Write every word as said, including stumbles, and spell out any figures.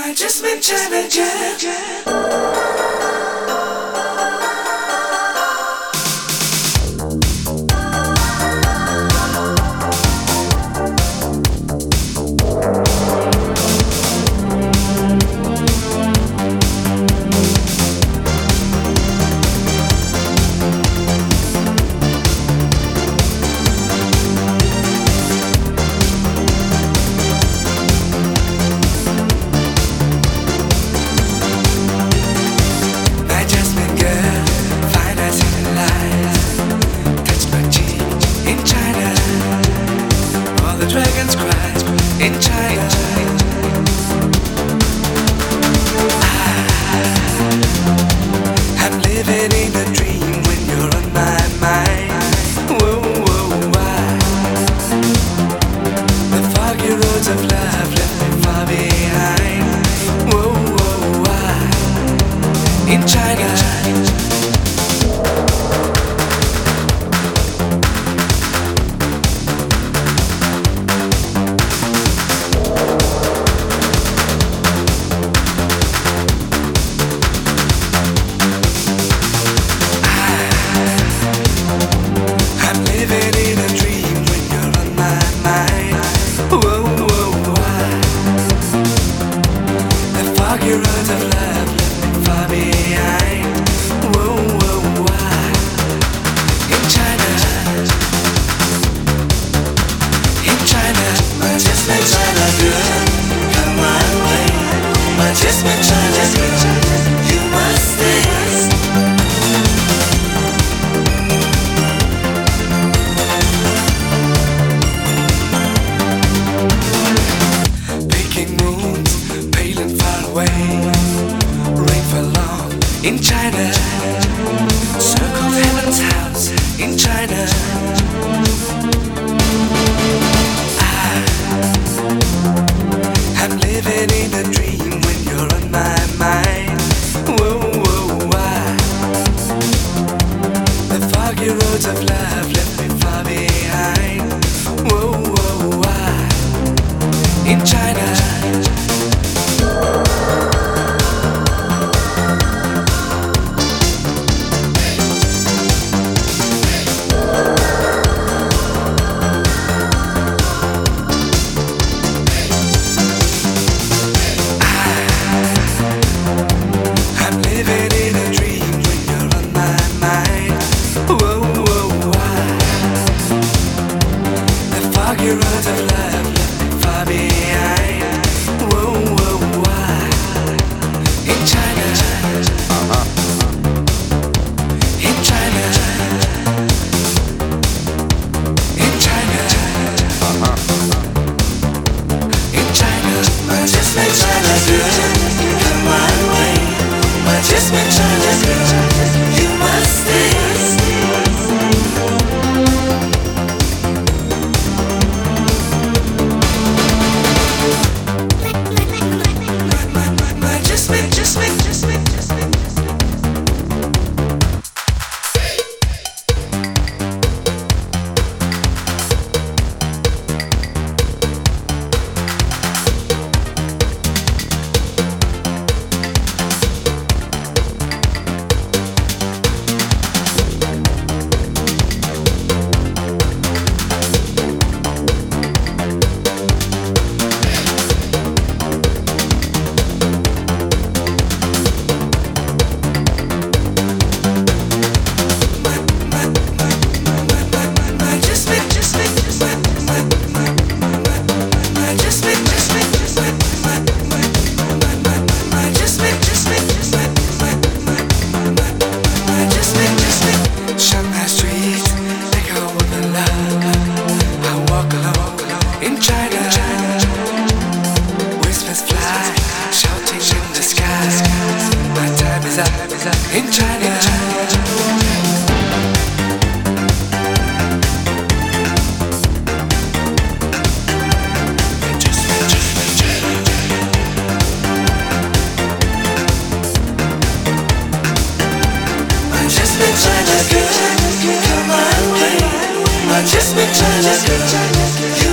Might just mention it, yeah. Dragons cry in China. I'm living in a dream when you're on my mind. Whoa, whoa, why? The foggy roads of love left me far behind. Whoa, whoa, why? In China. Roads of love left me far behind. Whoa, whoa, why? In China, in China, my just made China good. Come my way, my just made China good. You must stay. Rain fell long in China, circled heaven's house in China. I, I'm living in a dream when you're on my mind. Whoa, whoa, why? The foggy roads of love left me far behind. Whoa, whoa, why? In China. Roads of love left me far behind. Whoa, whoa, why? In China, uh-huh. In China, in China, uh-huh. In China, I just made China good. Come my way, I just made China good. You must stay. In China, whispers fly, shouting in the sky. My time is up. In China, I just been China good. Come my way. I just been China good.